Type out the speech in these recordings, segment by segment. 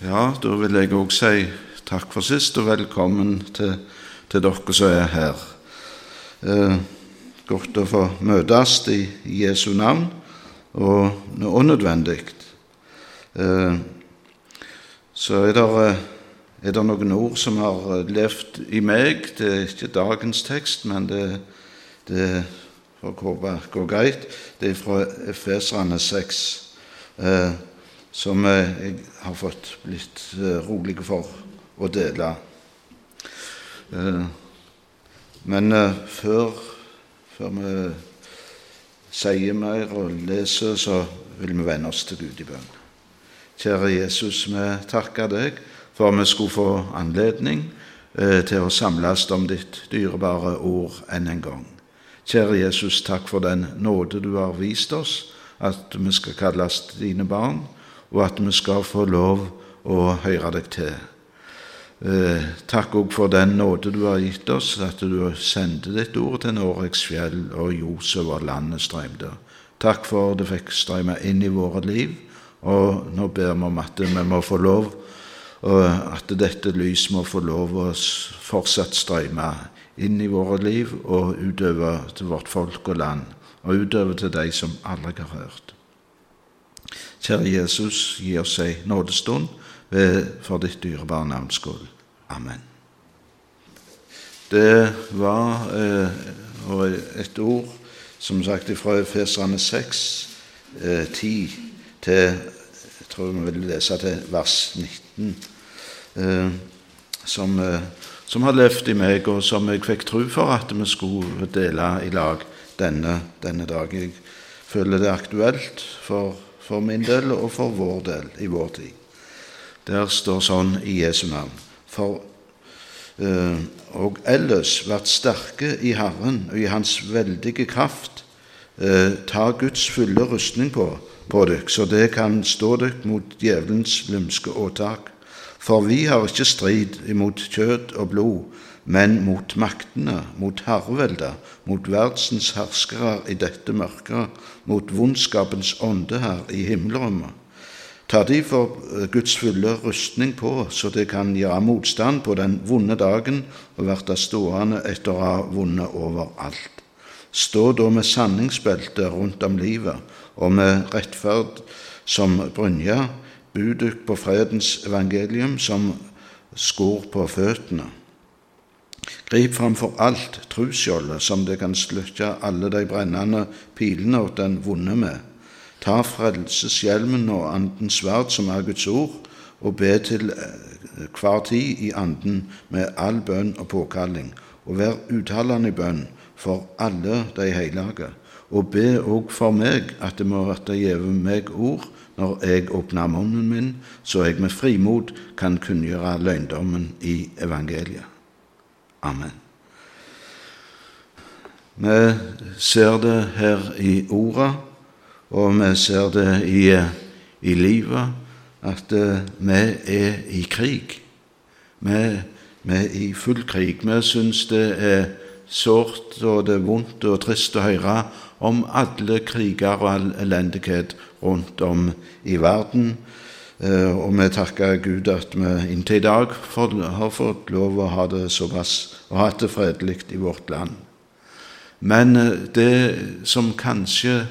Ja, da vil jeg også si takk for sist og velkommen til dere som er her. Godt å få møtes i Jesu navn, og nødvendig. Så er det noen ord som har levd i meg. Det er ikke dagens tekst, men det får gå greit. Det er fra Efeserne 6, som jeg har blitt rolig for å dele. Men før vi sier mer og leser, så vil vi vende oss til Gud i bønn. Kjære Jesus, vi takker deg for at vi skulle få anledning til å samles om ditt dyrebare ord enn en gang. Kjære Jesus, takk for den nåde du har vist oss, at vi skal kalles dine barn, og at vi skal få lov å høre deg til. Takk også for den nåde du har gitt oss, at du sendte ditt ord til Noregs fjell og ljos over landet strømte. Takk for at det fikk strømme inn i våre liv, og nå ber vi om at vi må få lov, og at dette lys må få lov å fortsatt strømme inn i våre liv og utover til vårt folk og land, og utover til de som aldri har hørt. Kjære Jesus, gi oss en nådestund for ditt dyrebare navns skyld. Amen. Det var et ord, som sagt, fra Efeserne 6, 10 til, jeg tror vi vil lese til vers 19, som har levd i meg, og som jeg fikk tro for at vi skulle dele i lag denne dag. Jeg føler det aktuelt for min del og for vår del i vår tid. Der står sånn i Jesu navn: og ellers vært sterke i Herren og i hans veldige kraft, ta Guds fulle rustning på dere, så det kan stå dere mot djevelens lumske åtak. For vi har ikke strid imot kjøtt og blod, men mot maktene, mot herreveldet, mot verdens herskere i dette mørket, mot vondskapens ånde her i himmelrommet. Ta de for Guds fulle rustning på, så det kan gjøre motstand på den vonde dagen og være stående etter å ha vunnet over alt. Stå da med sanningsbelte rundt om livet, og med rettferd som brynje, bud på fredens evangelium som skor på føttene. Grip framfor alt trosskjoldet, som det kan slukke alle de brennende pilene og den vonde med. Ta frelseshjelmen og andens sverd, som er Guds ord, og be til hver tid i anden med all bønn og påkalling, og vær uttalende i bønn for alle de hellige, og be også for meg at det må gjeve meg ord når jeg åpner munnen min, så jeg med frimod kan kunngjøre løgndommen i evangeliet. Amen. Vi ser det her i ordet, og vi ser det i livet, at vi er i krig. Vi er i full krig. Vi synes det er sårt, og det er vondt og trist å høre om alle kriger og all elendighet rundt om i verden. Og vi takker Gud at vi inntil i dag har fått lov å ha det såpass, og ha det fredelig i vårt land. Men det som kanskje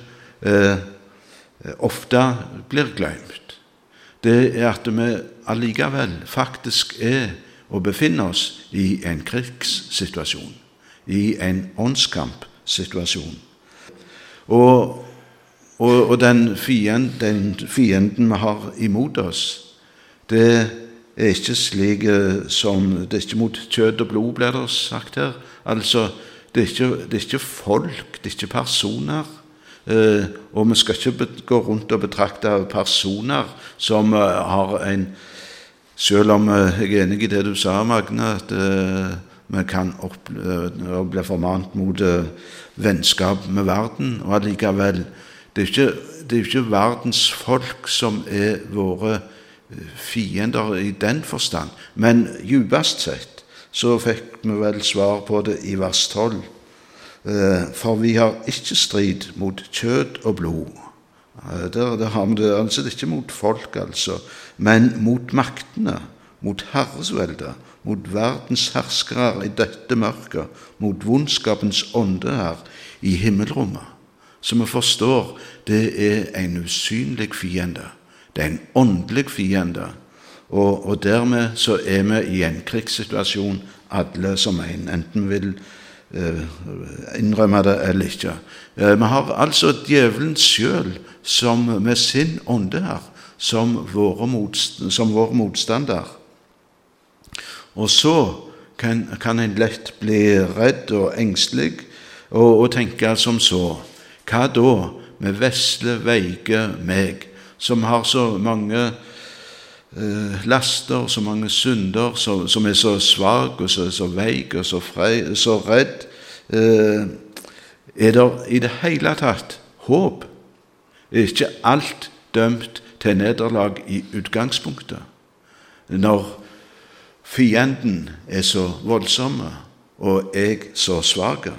ofte blir glemt, det er at vi allikevel faktisk er og befinner oss i en krigssituasjon, i en åndskampsituasjon. Og den fienden vi har imot oss, det er ikke slik som, det er ikke mot kjøtt og blod, blir det sagt her. Altså, det er ikke folk, det er ikke personer, og vi skal ikke gå rundt og betrakte personer som har en, selv om jeg er enig i det du sa, Magne, at vi kan bli formant mot vennskap med verden, og allikevel, det er ikke verdens folk som er våre fiender i den forstand, men djupest sett så fikk vi vel svar på det i vers 12. For vi har ikke strid mot kjøtt og blod, Der har vi det altså ikke mot folk, altså, men mot maktene, mot herresveldet, mot verdens herskere i dette mørket, mot vondskapens ånde her i himmelrommet. Så vi forstår, det en usynlig fiende. Det en åndelig fiende. Og dermed så vi i en krigssituasjon, alle som en, enten vil innrømme det eller ikke. Vi har altså djevelen selv som med sin ånde her, som vår motstander. Og så kan en lett bli redd og engstelig og tenke som så: hva da med vesle, veike meg, som har så mange laster, så mange synder, som så svag og så veik og så redd? Det i det hele tatt håp? Ikke alt dømt til nederlag i utgangspunktet, når fienden så voldsomme og jeg så svage?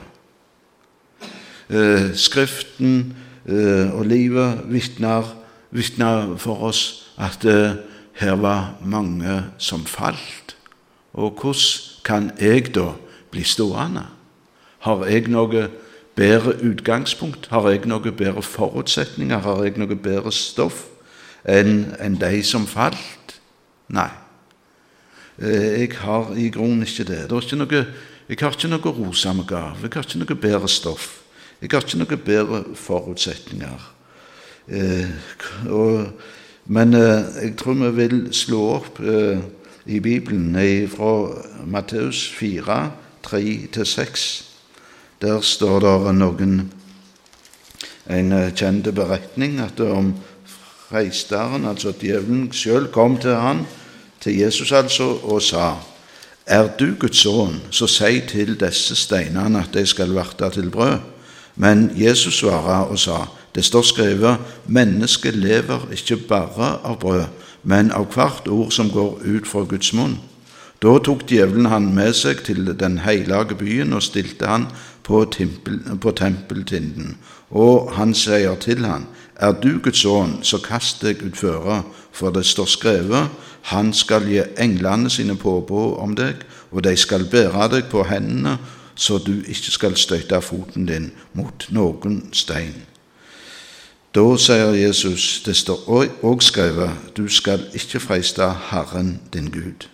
Skriften og livet vittner for oss at her var mange som falt. Og hvordan kan jeg da bli stående? Har jeg noe bedre utgangspunkt? Har jeg noe bedre forutsetninger? Har jeg noe bedre stoff enn de som falt? Nei. Jeg har i grunnen ikke det. Jeg har ikke noe rosa med gav. Jeg har ikke noe bedre stoff. Jeg har ikke noe bedre forutsetninger. Men jeg tror vi vil slå opp i Bibelen fra Matteus 4, 3-6. Der står det en kjent beretning at om freisteren, altså djevelen selv, kom til han, til Jesus altså, og sa: er du Guds sønn, så si til disse steinene at de skal verte til brød. Men Jesus svaret og sa: det står skrevet, mennesket lever ikke bare av brød, men av hvert ord som går ut fra Guds munn. Da tok djevelen han med seg til den hellige byen og stilte han på tempeltinden. Og han sier til han: er du Guds sønn, så kast deg utføre, for det står skrevet, han skal gi englene sine påbud om deg, og de skal bære deg på hendene, så du ikke skal støte foten din mot noen stein. Da sier Jesus, det står også skrevet, du skal ikke freiste Herren din Gud.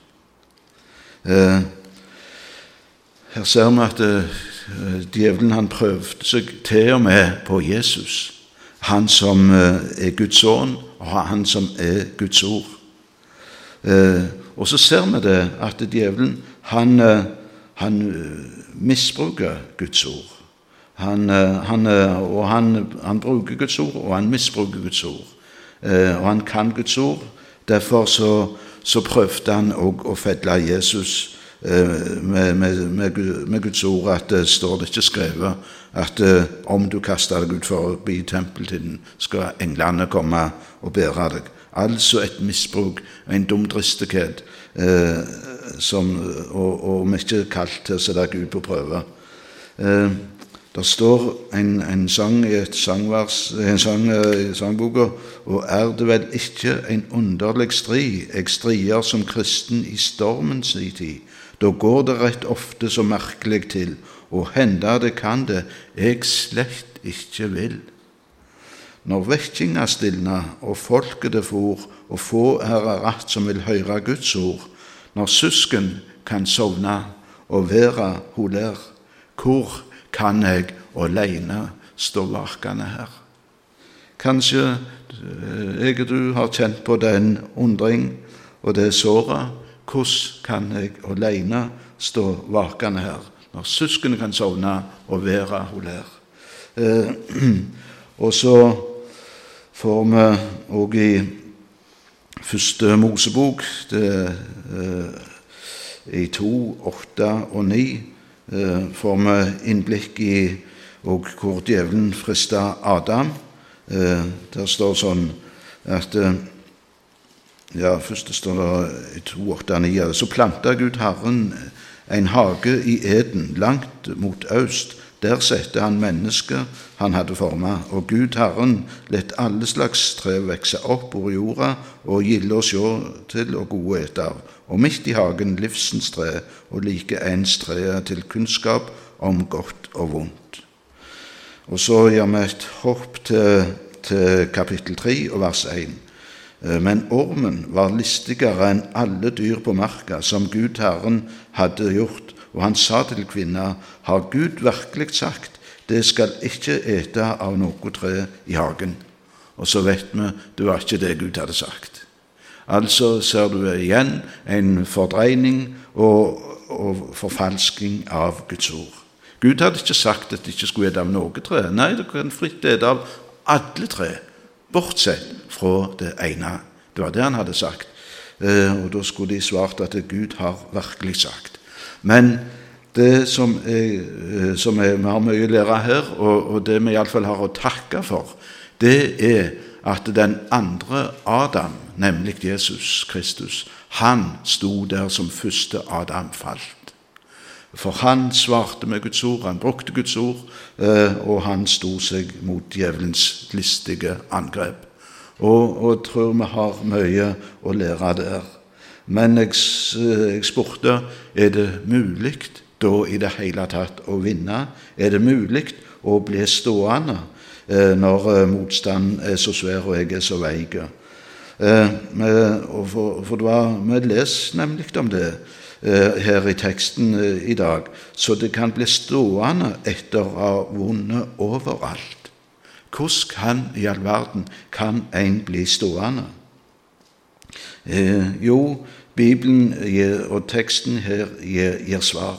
Her ser vi at djevelen han prøvde seg til og med på Jesus, han som Guds sønn, og han som Guds ord. Og så ser vi det at djevelen han misbruker Guds ord. Han bruker Guds ord, og han misbruker Guds ord. Og han kan Guds ord. Derfor så prøvde han også å felle Jesus med Guds ord, at det står det ikke skrevet at om du kaster deg ut forbi tempeltiden, skal englene komme og bære deg. Altså et misbruk, en dum dristighet, og vi ikke kalt til å sette Gud på prøve. Det står en sang i et sangvers, en sang i sangboka, og er det vel ikke en underlig strid, jeg strider som kristen i stormens tid, da går det rett ofte så merkelig til, og hender det kan det, jeg slett ikke vil. Når vekkinga stilna, og folket det for, og få rett som vil høre Guds ord, når søsken kan sovne og være holer, hvor kan jeg alene stå vakende her? Kanskje jeg og du har kjent på den undring og det såret. Hvordan kan jeg alene stå vakende her, når søsken kan sovne og være holer? Og så får vi også i første Mosebok, i 2, 8 og 9, får vi innblikk i hvor djevelen fristet Adam. Der står sånn at først står det i 2, 8, 9, så plantet Gud Herren en hage i Eden, langt mot øst, Der sette han mennesket han hadde formet, og Gud Herren let alle slags tre vekse opp over jorda, og gilde å sjå til og gode et av. Og midt i hagen livsens tre, og like ens tre til kunnskap om godt og vondt. Og så gjør vi et hopp til kapittel 3 og vers 1. Men ormen var listigere enn alle dyr på marka, som Gud Herren hadde gjort, og han sa til kvinna, har Gud virkelig sagt, det skal ikke ete av noe tre i hagen. Og så vet vi, det var ikke det Gud hadde sagt. Altså ser du igjen en fordreining og forfalsking av Guds ord. Gud hadde ikke sagt at de ikke skulle ete av noe tre. Nei, det kan fritt ete av alle tre, bortsett fra det ene. Det var det han hadde sagt. Og da skulle de svart at Gud har virkelig sagt. Men det som vi har mye å lære her, og det vi i alle fall har å takke for, det at den andre Adam, nemlig Jesus Kristus, han sto der som første Adam falt. For han svarte med Guds ord, han brukte Guds ord, og han sto seg mot djevelens listige angrep. Og tror vi har mye å lære der. Men jeg spurte, det mulig da i det hele tatt å vinne? Det mulig å bli stående når motstand så svær og jeg så veik? For vi leser nemlig om det her i teksten i dag, så det kan bli stående etter å ha vunnet overalt. Hvordan i all verden kan en bli stående? Jo, Bibelen og teksten her gir svar.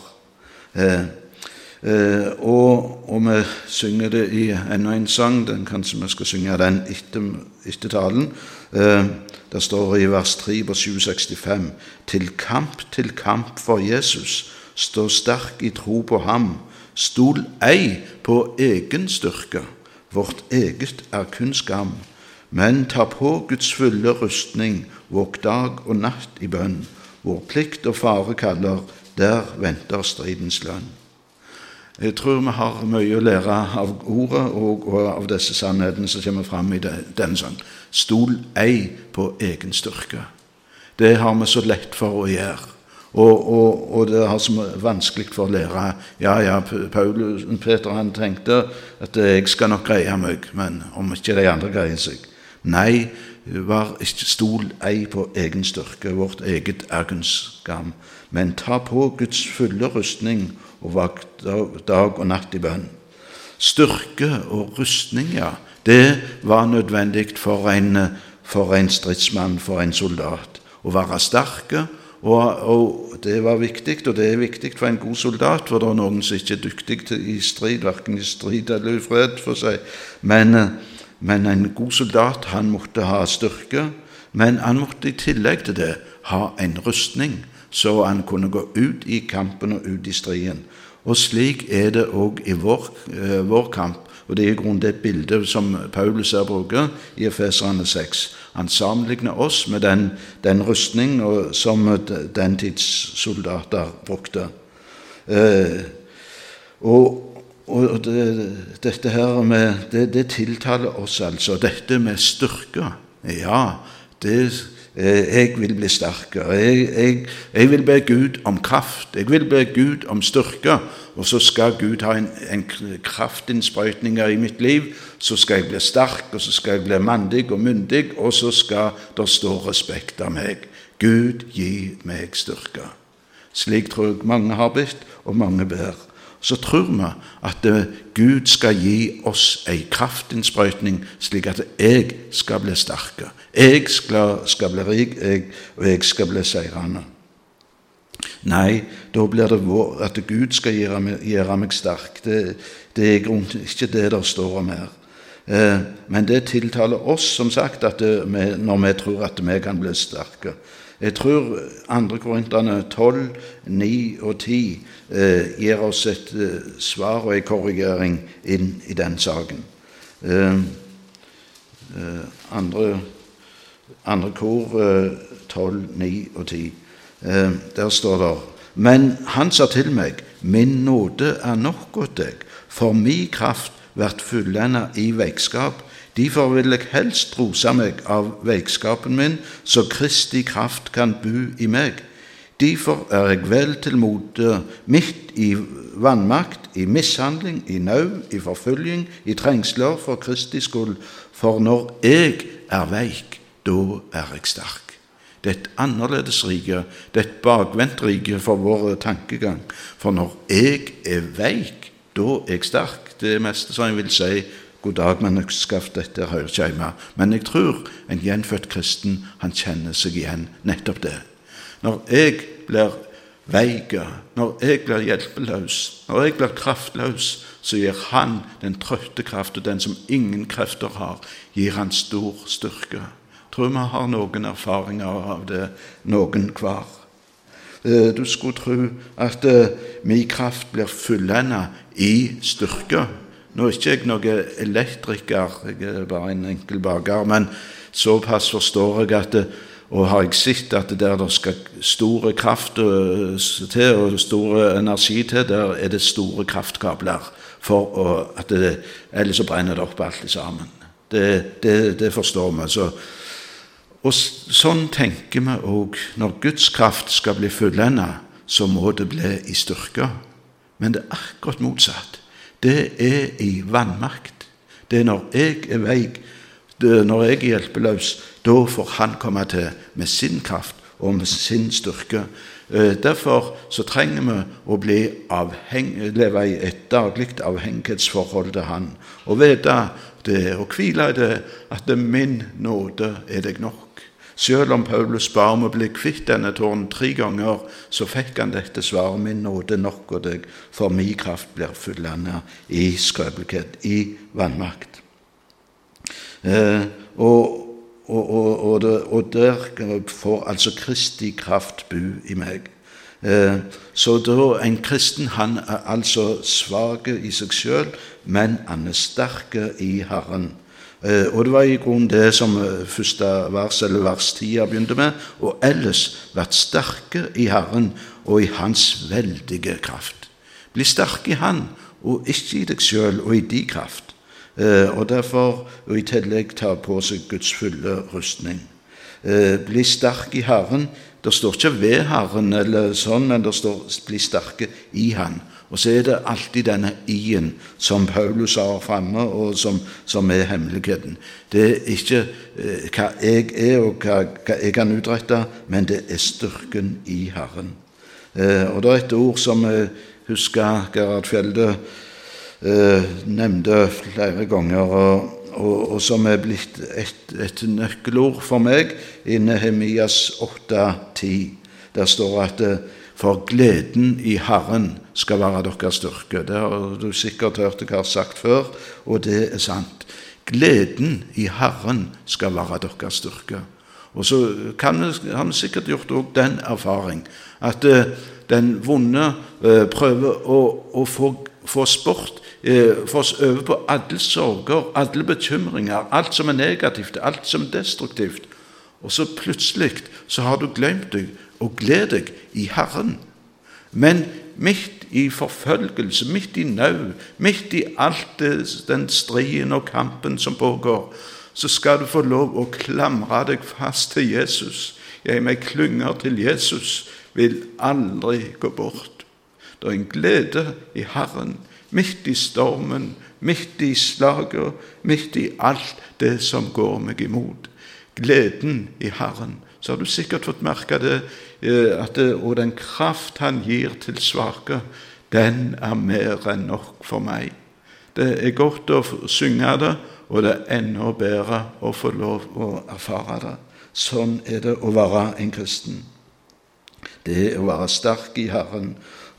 Og vi synger det i enda en sang, kanskje vi skal synge den etter talen. Det står i vers 3 på 765, til kamp for Jesus, stå sterk i tro på ham, stol ei på egen styrke, vårt eget kun skam, men ta på Guds fulle rustning, våg dag og natt i bønn, hvor plikt og fare kaller, der venter stridens lønn. Jeg tror vi har mye å lære av ordet og av disse sannhetene som kommer frem i denne sang. Stol ei på egen styrke. Det har vi så lett for å gjøre. Og det har så vanskelig for å lære. Ja, Peter han tenkte at jeg skal nok greie meg, men om ikke de andre greier seg. Nei, var ikke stol ei på egen styrke, vårt eget kun skam, men ta på Guds fulle rustning og vakt dag og natt i bønn. Styrke og rustning, ja, det var nødvendig for en stridsmann, for en soldat. Å være sterke, og det var viktig, og det er viktig for en god soldat, for det er noen som ikke er dyktig i strid, hverken i strid eller i fred, for seg. Men en god soldat, han måtte ha styrke, men han måtte i tillegg til det ha en rustning, så han kunne gå ut i kampen og ut i striden. Og slik er det også i vår kamp, og det er i grunnen det bildet som Paulus her bruker i Efeserne 6. Han sammenligner oss med den rustning som den tids soldater brukte. Og dette her med, det tiltaler oss altså, dette med styrke. Ja, jeg vil bli sterkere. Jeg vil be Gud om kraft. Jeg vil be Gud om styrke. Og så skal Gud ha en kraftinnsprøytning i mitt liv. Så skal jeg bli sterk, og så skal jeg bli mandig og myndig, og så skal det stå respekt av meg. Gud, gi meg styrke. Slik tror jeg mange har bedt, og mange ber. Så tror vi at Gud skal gi oss en kraftinnsprøytning, slik at jeg skal bli sterke. Jeg skal bli rik, og jeg skal bli seirende. Nei, da blir det at Gud skal gjøre meg sterk. Det er ikke det der står om her. Men det tiltaler oss, som sagt, når vi tror at vi kan bli sterke. Jeg tror 2. Korinterne 12, 9 og 10 gir oss et svar og en korrigering inn i den saken. Andre kor 12, 9 og 10. Der står det: Men han sa til meg, min nåde nok åt deg, for min kraft vært fullendet i veikskap. Derfor vil jeg helst rose meg av veikskapen min, så Kristi kraft kan bo i meg. Derfor jeg vel til mote midt i vannmakt, i mishandling, i nød, i forfølging, i trengsler for Kristi skyld. For når jeg veik, da jeg sterk. Det et annerledes rike, det et bakvendt rike for vår tankegang. For når jeg veik, da jeg sterk. Det meste som jeg vil si, god dag, menneskeskaft, dette hører ikke hjemme. Men jeg tror en gjenfødt kristen, han kjenner seg igjen nettopp det. Når jeg blir veike, når jeg blir hjelpeløs, når jeg blir kraftløs, så gir han den trøtte kraft, og den som ingen krefter har, gir han stor styrke. Tror vi har noen erfaringer av det, noen hver. Du skulle tro at min kraft blir fullendet i styrke. Nå er ikke jeg noen elektriker, jeg er bare en enkel baker, men såpass forstår jeg at og har jeg sett at der det skal store kraft til og store energi til, der er det store kraftkabler, for at ellers så brenner det opp alt sammen. Det forstår vi. Og sånn tenker vi også, når Guds kraft skal bli fullendet, så må det bli i styrke. Men det er akkurat motsatt. Det er i vannmakt. Det er når jeg veik, når jeg er hjelpeløs, da får han komme til med sin kraft og med sin styrke. Derfor så trenger vi å leve i et daglig avhengighetsforhold til han, og vite det, og hvile i det, at min nåde er deg nok. Selv om Paulus ba om å bli kvitt denne tårnen 3 ganger, så fikk han dette svaret: min nåde nok og deg, for min kraft blir fullendet i skrøpelighet, i vannmakt. Og der får altså Kristi kraft bo i meg. Så da en kristen, han er altså svag i seg selv, men han er sterk i Herren. Og det var i grunnen det som første vers, eller vers 10 begynte med, og ellers vært sterke i Herren og i hans veldige kraft. Bli sterk i Han, og ikke i deg selv og i din kraft. Og derfor, og i tillegg, ta på seg Guds fulle rustning. Bli sterk i Herren. Det står ikke ved Herren eller sånn, men det står bli sterke i Han. Og så er det alltid denne i-en som Paulus har fremme, og som er hemmeligheten. Det er ikke hva jeg er og hva jeg kan utrette, men det er styrken i Herren. Og det er et ord som jeg husker Gerhard Fjelde nevnte flere ganger, og som er blitt et nøkkelord for meg i Nehemias 8:10. Der står at for gleden i Herren skal være deres styrke. Det har du sikkert hørt jeg har sagt før, og det er sant. Gleden i Herren skal være deres styrke. Og så har vi sikkert gjort også den erfaring, at den vonde prøver å få sport, få oss over på alle sorger, alle bekymringer, alt som er negativt, alt som er destruktivt. Og så plutselig så har du glemt deg og gled deg i Herren. Men midt i forfølgelse, midt i nød, midt i alt den striden og kampen som pågår, så skal du få lov å klamre deg fast til Jesus. Jeg med klynger til Jesus vil aldri gå bort. Det er en glede i Herren, midt i stormen, midt i slaget, midt i alt det som går meg imot. Gleden i Herren. Så har du sikkert fått merke det, og den kraft han gir til svake, den er mer enn nok for meg. Det er godt å synge det, og det er enda bedre å få lov å erfare det. Sånn er det å være en kristen. Det er å være sterk i Herren.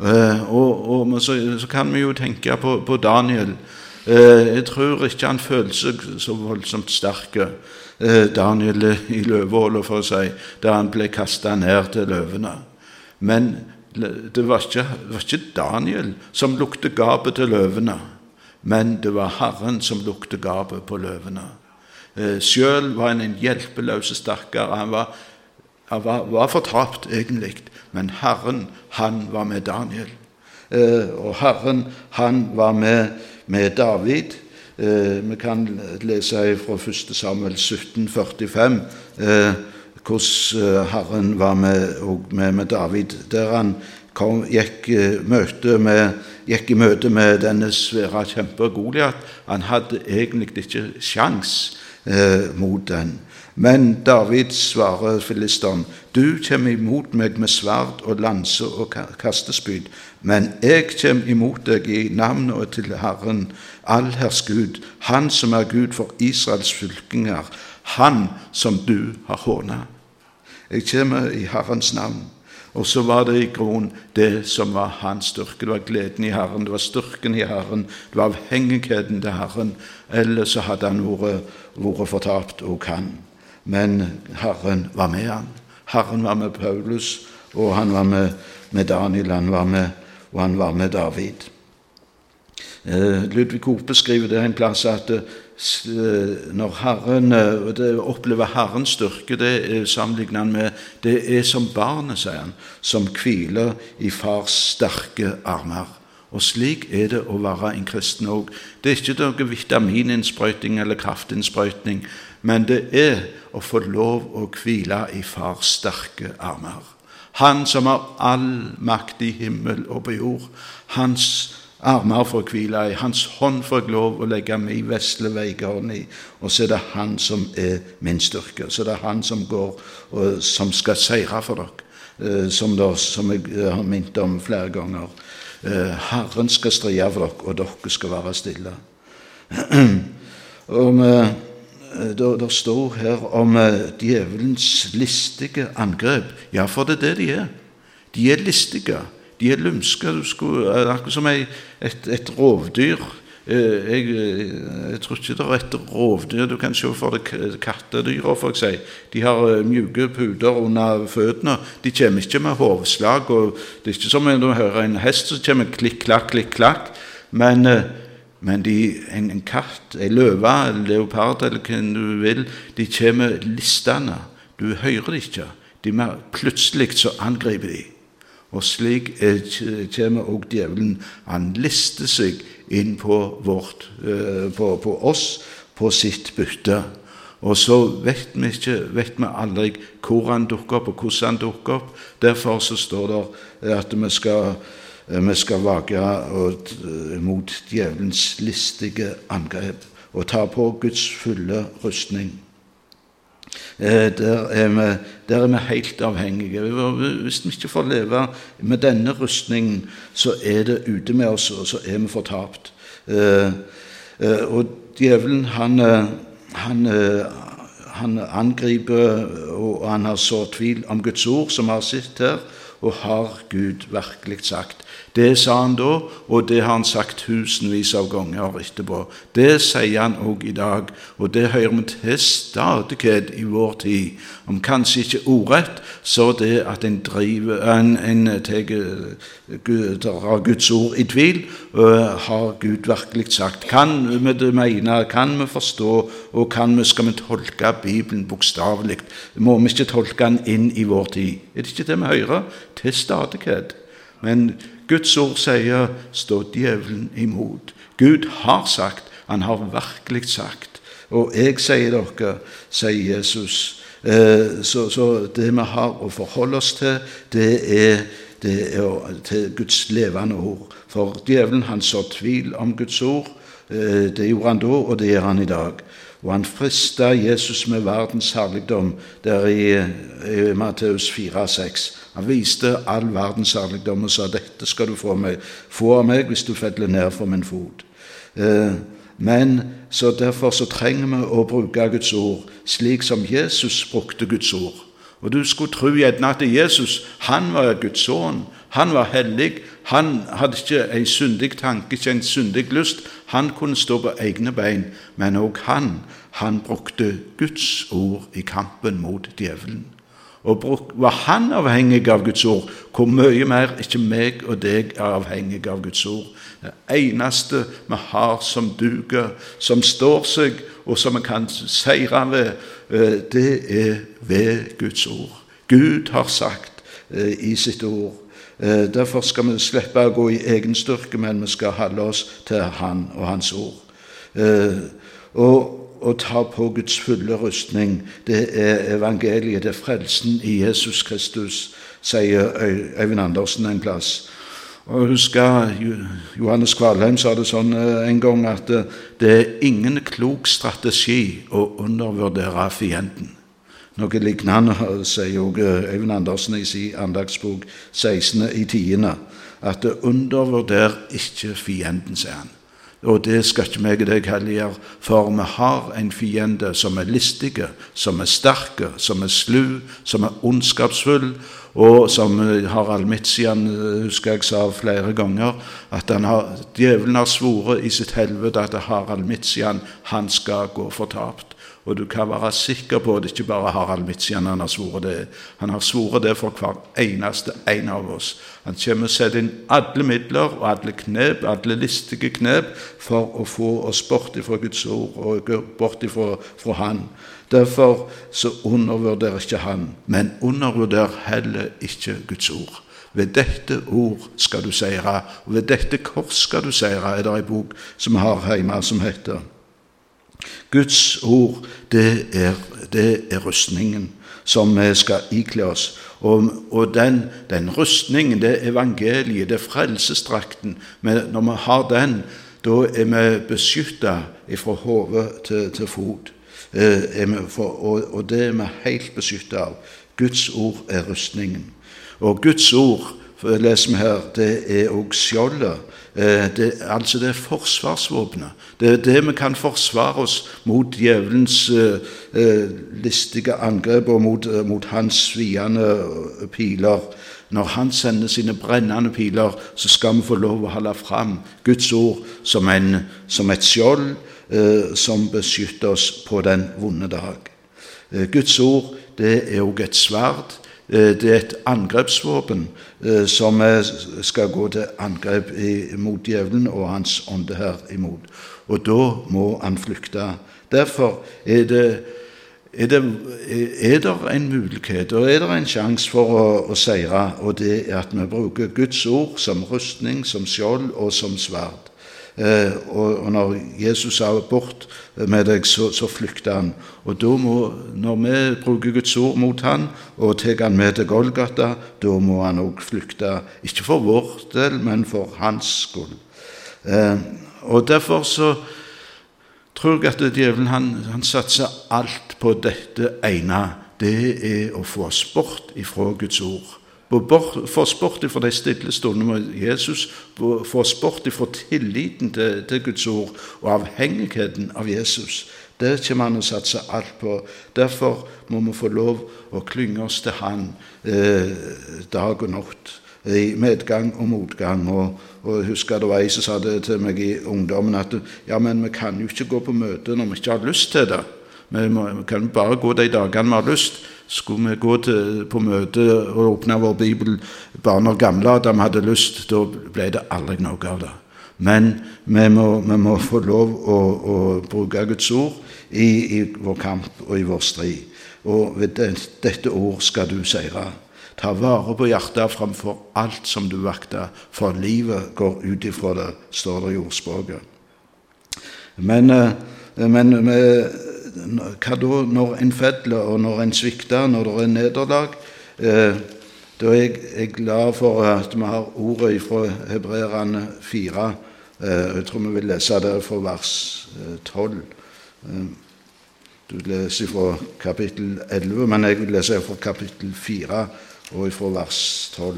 Og så kan vi jo tenke på Daniel. Jeg tror ikke han føler seg så voldsomt sterke, Daniel i løvehullet, for å si, da han ble kastet ned til løvene. Men det var ikke Daniel som lukte gapet til løvene, men det var Herren som lukte gapet på løvene. Selv var han en hjelpeløse stakkar. Han var fortapt egentlig, men Herren, han var med Daniel. Og Herren, han var med David. Vi kan lese fra 1. Samuel 17,45 hvordan Herren var med David, der han gikk i møte med denne svære kjempe Goliat. Han hadde egentlig ikke sjans mot den. Men David svarer filisteren: du kommer imot meg med sverd og lanse og kastespyd, men jeg kommer imot deg i navnet til Herren, allherrs Gud, han som er Gud for Israels fylkinger, han som du har hånet. Jeg kommer i Herrens navn. Og så var det i grunn det som var hans styrke. Det var gleden i Herren, det var styrken i Herren, det var avhengigheten til Herren. Ellers så hadde han vært fortapt og kan. Men Herren var med han. Herren var med Paulus, og han var med Daniel, og han var med David. Ludvig Hope skriver det en plass at når Herren opplever Herrens styrke, det er sammenlignet med det er som barnet, sier han, som hviler i fars sterke armer. Og slik er det å være en kristen også. Det er ikke noe vitamininnsprøytning eller kraftinnsprøytning, men det er å få lov å hvile i fars sterke armer. Han som har all makt i himmel og på jord, hans armer for å hvile i, hans hånd for lov å legge meg i vesle veigården i, og så er det han som er min styrke, så er det han som går og som skal seire for dere, som jeg har minnet om flere ganger. Herren skal stride for dere, og dere skal være stille. Det står her om djevelens listige angrep. Ja, for det er det de er. De er listige. De er lumske, akkurat som et rovdyr. Jeg tror ikke det er et rovdyr. Du kan se for deg kattedyr, for eksempel. De har mjuke puder under føttene. De kommer ikke med hovslag, og det er ikke som når du hører en hest som kommer klikk, klakk, klikk, klakk. Men en katt, en løve, en leopard, eller hva du vil, de kommer listende. Du hører det ikke. Plutselig så angriper de. Og slik kommer også djevelen. Han lister seg inn på oss, på sitt bytte. Og så vet vi aldri hvor han dukker opp og hvordan han dukker opp. Derfor så står det at vi skal vage mot djevelens listige angrep og ta på Guds fulle rustning. Der er vi helt avhengige. Hvis vi ikke får leve med denne rustningen, så er det ute med oss, og så er vi fortapt. Og djevelen, han angriper, og han har så tvil om Guds ord, som har sitt her, og har Gud virkelig sagt. Det sa han da, og det har han sagt tusenvis av ganger etterpå. Det sier han også i dag, og det hører vi til stadighet i vår tid. Om kanskje ikke ordrett, så det at en drar Guds ord i tvil, har Gud virkelig sagt. Kan vi det mene, kan vi forstå, og skal vi tolke Bibelen bokstavelig? Må vi ikke tolke den inn i vår tid? Er det ikke det vi hører? Til stadighet. Men Guds ord sier, stå djevelen imot. Gud har sagt, han har virkelig sagt. Og jeg sier dere, sier Jesus, så det vi har å forholde oss til, det er til Guds levende ord. For djevelen, han så tvil om Guds ord. Det gjorde han da, og det gjør han i dag. Og han fristet Jesus med verdens herligdom, der i Matteus 4,6. Han viste all verdens herligdom og sa, dette skal du få av meg hvis du feller ned for min fot. Men så derfor så trenger vi å bruke Guds ord, slik som Jesus brukte Guds ord. Og du skulle tro gjerne at Jesus, han var Guds sønn, han var hellig, han hadde ikke en syndig tanke, ikke en syndig lyst, han kunne stå på egne bein, men også han brukte Guds ord i kampen mot djevelen. Og var han avhengig av Guds ord, hvor mye mer ikke meg og deg er avhengig av Guds ord. Det eneste vi har som duger, som står seg, og som vi kan seire ved, det er ved Guds ord. Gud har sagt i sitt ord, Derfor skal vi slippe å gå i egen styrke, men vi skal holde oss til han og hans ord. Og ta på Guds fulle rustning, det evangeliet, det frelsen i Jesus Kristus, sier Øyvind Andersen en plass. Og husker Johannes Kvalheim sa det sånn en gang at det ingen klok strategi å undervurdere fienden. Noe lignende sier også Øyvind Andersen i sin andagsbok 16.10. At undervurder ikke fienden, sier han. Og det skal ikke meg og deg heller gjøre, for vi har en fiende som listige, som sterke, som slu, som ondskapsfull, og som Harald Mitsian, husker jeg sa flere ganger, at djevelen har svoret i sitt helvete at Harald Mitsian, han skal gå fortapt. Og du kan være sikker på at det ikke bare Harald Mitsian han har svoret det. Han har svoret det for hver eneste en av oss. Han kommer å sette inn alle midler og alle knep, alle listige knep for å få oss bort ifra Guds ord og bort ifra han. Derfor så undervurder ikke han, men undervurder heller ikke Guds ord. Ved dette ord skal du seire, og ved dette kors skal du seire, det en bok som vi har hjemme som heter. Guds ord, det er rustningen som vi skal ikle oss. Og den rustningen, det evangeliet, det frelsesdrakten, når vi har den, da vi beskyttet fra hode til fot. Og det vi helt beskyttet av. Guds ord er rustningen. Og Guds ord, leser vi her, det også skjoldet. Altså det forsvarsvåpenet. Det det vi kan forsvare oss mot djevelens listige angrep og mot hans sviende piler. Når han sender sine brennende piler, så skal vi få lov å holde frem Guds ord som et skjold som beskytter oss på den vonde dag. Guds ord, det er også et sverd. Det er et angrepsvåpen som skal gå til angrep mot djevelen og hans ånde her imot. Og da må han flykte. Derfor er det en mulighet, og er det en sjanse for å seire, og det er at vi bruker Guds ord som rustning, som skjold og som sverd. Og når Jesus sa bort med deg, så flykter han. Og da når vi bruker Guds ord mot han, og tar han med til Golgata, da må han også flykte. Ikke for vår del, men for hans skyld. Og derfor så tror jeg at djevelen han satser alt på dette ene. Det er å få oss bort ifra Guds ord. Få oss bort ifra de stille stundene med Jesus, få oss bort ifra tilliten til Guds ord og avhengigheten av Jesus. Det kommer han å satse alt på. Derfor må vi få lov å klynge oss til han dag og natt, i medgang og motgang. Og jeg husker det var en som sa det til meg i ungdommen at ja, men vi kan jo ikke gå på møte når vi ikke har lyst til det. Vi kan bare gå de dagene vi har lyst. Skulle vi gå på møte og åpne vår Bibel bare når gamle Adam hadde lyst, da ble det aldri noe av det. Men vi må få lov å bruke Guds ord i vår kamp og i vår strid. Og ved dette ord skal du seire. Ta vare på hjertet framfor alt som du vakter, for livet går ut ifra det, står det i ordspråket. Men hva da når en feller og når en svikter, når det er nederlag? Da er jeg glad for at vi har ordet fra Hebreerne 4. Jeg tror vi vil lese det fra vers 12. Du leser fra kapittel 11, men jeg vil lese fra kapittel 4 og fra vers 12.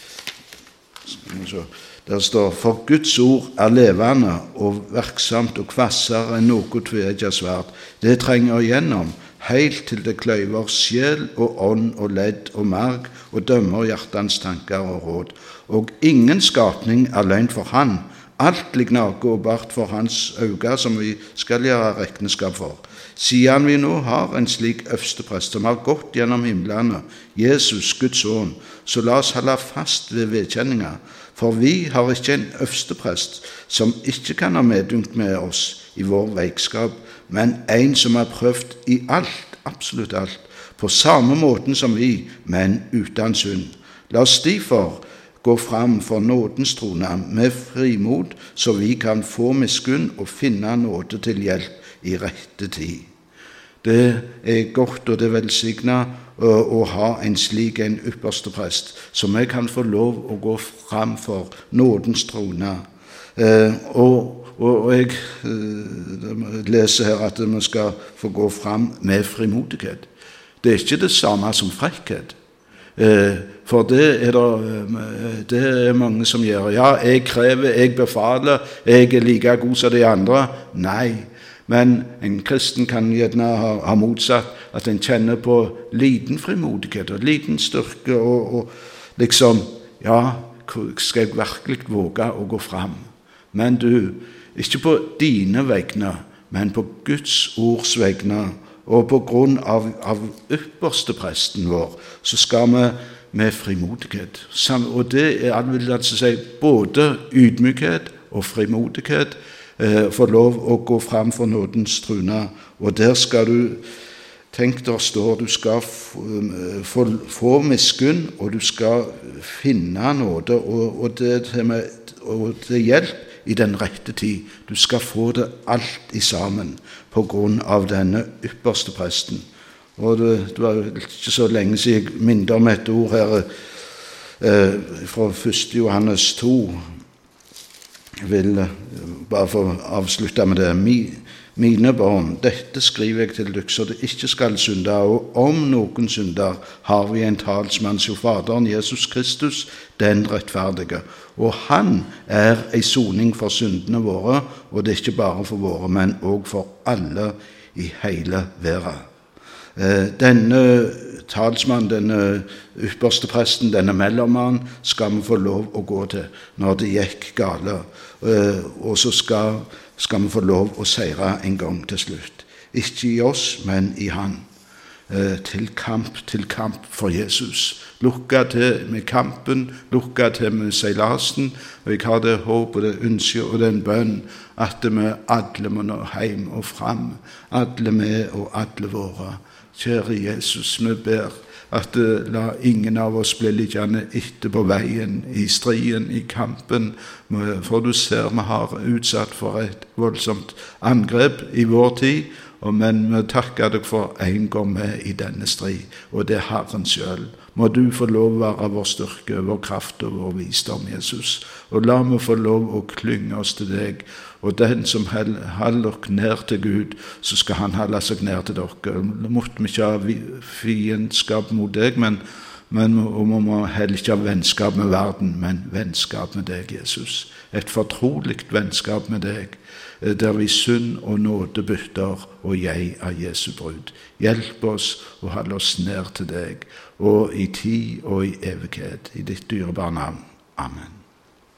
Der står: For Guds ord er levende og virksomt og kvassere enn noe tveegget sverd. Det trenger igjennom, helt til det kløyver sjel og ånd og ledd og marg og dømmer hjertens tanker og råd. Og ingen skapning er løgn for han. Alt ligger naket og bart for hans øyne, som vi skal gjøre regnskap for. Siden vi nå har en slik øversteprest som har gått gjennom himlene, Jesus, Guds sønn, så la oss holde fast ved vedkjenninga. For vi har ikke en øversteprest som ikke kan ha medynk med oss i vår veikskap, men en som har prøvd i alt, absolutt alt, på samme måten som vi, men uten synd. La oss derfor gå fram for nådens trone med frimod, så vi kan få miskunn og finne nåde til hjelp i rette tid. Det godt og det velsignet å ha en slik en ypperste prest, som jeg kan få lov å gå fram for nådens trone. Og jeg leser her at vi skal få gå fram med frimodighet. Det er ikke det samme som frekkhet. For det er mange som gjør. Ja, jeg krever, jeg befaler, jeg er like god som de andre. Nei, men en kristen kan gjerne ha motsatt, at en kjenner på liten frimodighet og liten styrke, og liksom, ja, skal jeg virkelig våge å gå fram? Men du, ikke på dine vegne, men på Guds ords vegne, og på grunn av ypperste presten vår, så skal vi med frimodighet. Og det vil altså si både ydmykhet og frimodighet, få lov å gå fram for nådens trone. Og der skal du, tenk der står, du skal få miskunn, og du skal finne nåde, og det hjelp i den rette tid. Du skal få det alt i sammen på grunn av denne ypperste presten. Og det var ikke så lenge siden jeg minnet om et ord her fra 1. Johannes 2. Jeg vil bare få avslutte med det. Mine barn, dette skriver jeg til dere, så det ikke skal synde, og om noen synder har vi en talsmann, så Faderen Jesus Kristus, den rettferdige. Og han en soning for syndene våre, og det er ikke bare for våre, men også for alle i hele verden. Denne talsmann, denne ypperste presten, denne mellommann, skal vi få lov å gå til når det gikk gale, og så skal vi få lov å seire en gang til slutt. Ikke i oss, men i han. Til kamp for Jesus. Lukka til med kampen, lukka til med seilasen, og jeg har det håp og det ønske og den bønn at vi alle må nå hjem og fram, alle med og alle våre. Kjære Jesus, vi ber at la ingen av oss bli liggende etter på veien, i striden, i kampen, for du ser vi har utsatt for et voldsomt angrep i vår tid, men vi takker deg for en gang med i denne strid, og det er Herren selv. Må du få lov å være vår styrke, vår kraft og vår visdom, Jesus, og la meg få lov å klynge oss til deg, og den som holder nær til Gud, så skal han holde seg nær til dere. Måtte vi ikke ha fiendskap mot deg, men vi må heller ikke ha vennskap med verden, men vennskap med deg, Jesus. Et fortroligt vennskap med deg, der vi synd og nåde bytter, og jeg er Jesu brud. Hjelp oss og holde oss nær til deg, og i tid og i evighet, i ditt dyrebare navn. Amen.